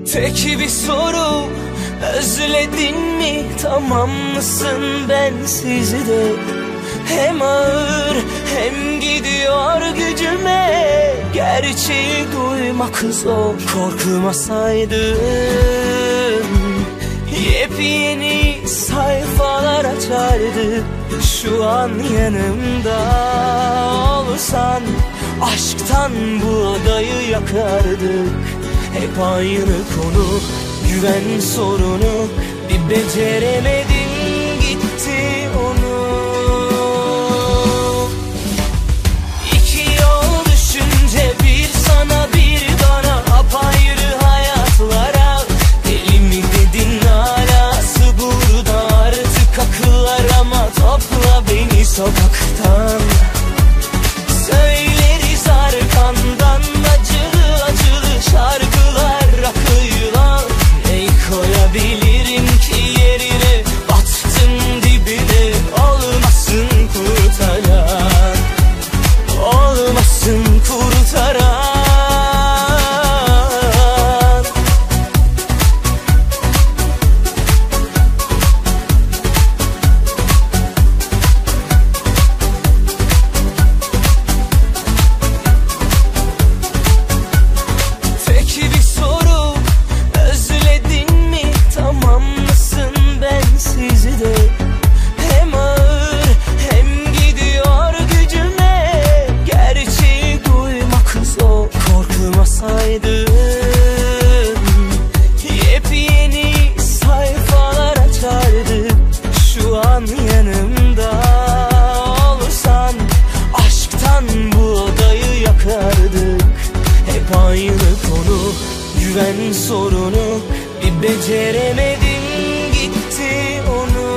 Tek bir soru, özledin mi, tamam mısın bensiz de? Hem ağır hem gidiyor gücüme, gerçeği duymak zor. Korkmasaydın yepyeni sayfalar açardık. Şu an yanımda olsan aşktan bu adayı yakardık. Hep aynı konu, güven sorunu, bir beceremedin gitti onu. İki yol düşünce, bir sana bir bana, apayrı hayatlara. Deli mi dedin, alası burada artık akıllar, ama topla beni sokaktan. Söyleriz arkandan acılı acılı şarkılar, akıyla. Ne koyabilirim ki yerine, battım dibine, olmasın kurtaran, olmasın kurtaran. Yepyeni sayfalar açardık. Şu an yanımda olsan aşktan bu odayı yakardık. Hep aynı konu, güven sorunu, bir beceremedin gitti onu.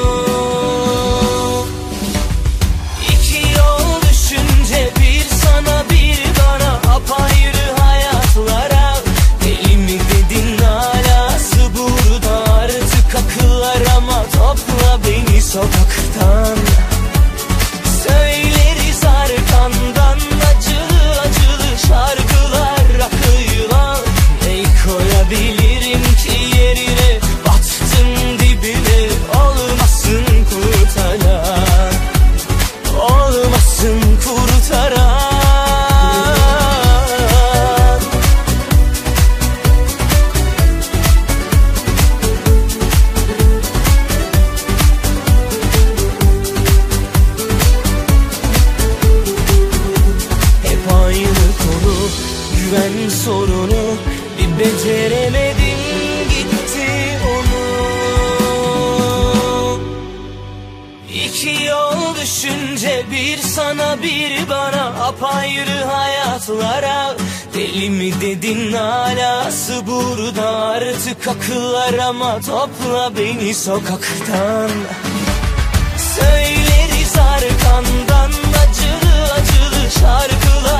İki yol düşünce, bir sana bir bana, apayrı hayatlara. Deli mi dedin, alası burada artık akıllar, ama topla beni sokaktan. Söyleriz arkandan acılı acılı şarkılar, akıyla. Ne koyabilirim ki yerine, battım dibine, olmasın kurtaran, olmasın kurtaran. Hep aynı konu, güven sorunu, bir beceremedin gitti onu. İki yol düşünce, bir sana bir bana, apayrı hayatlara. Deli mi dedin, alası burada artık akıllar, ama topla beni sokaktan. Söyleriz arkandan acılı acılı şarkılar.